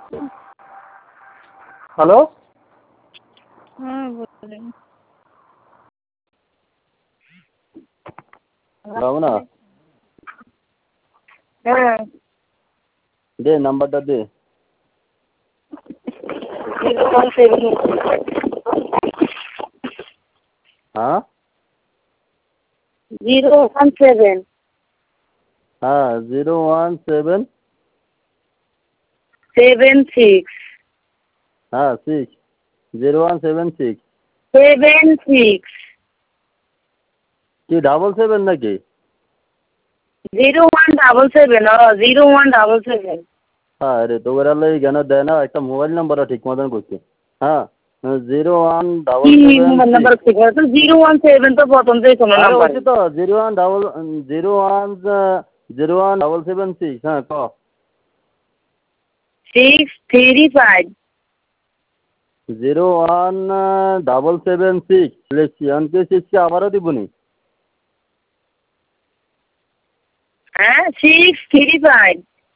Hello. হ্যাঁ বলেন। রমনা, হ্যাঁ দে নাম্বারটা দে। 017 হ্যাঁ 017 হ্যাঁ 017 76 হ্যাঁ 6 0176 76 কি 77 নাকি? 0177 0177 হ্যাঁ রে তো ওরা লই কেন দেয় না একটা মোবাইল নাম্বারটা ঠিক মতন করছে। হ্যাঁ 0177 মোবাইল নাম্বার ঠিক আছে 017 তো প্রথম থেকে কোনো আরে নাম্বার হচ্ছে তো 01776 হ্যাঁ ক 635 01776 লিখছি আমি 6 আবারও দিবনি। হ্যাঁ 635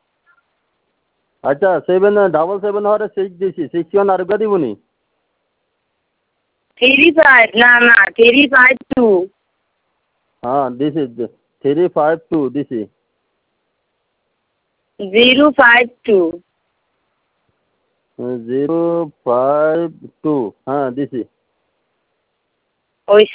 আচ্ছা 777 হরে 6 দিছি 61 আরেকটা দিবনি। 35 না 352 হ্যাঁ দিছি 352 দিছি 052 052 হ্যাঁ দিছি। ওই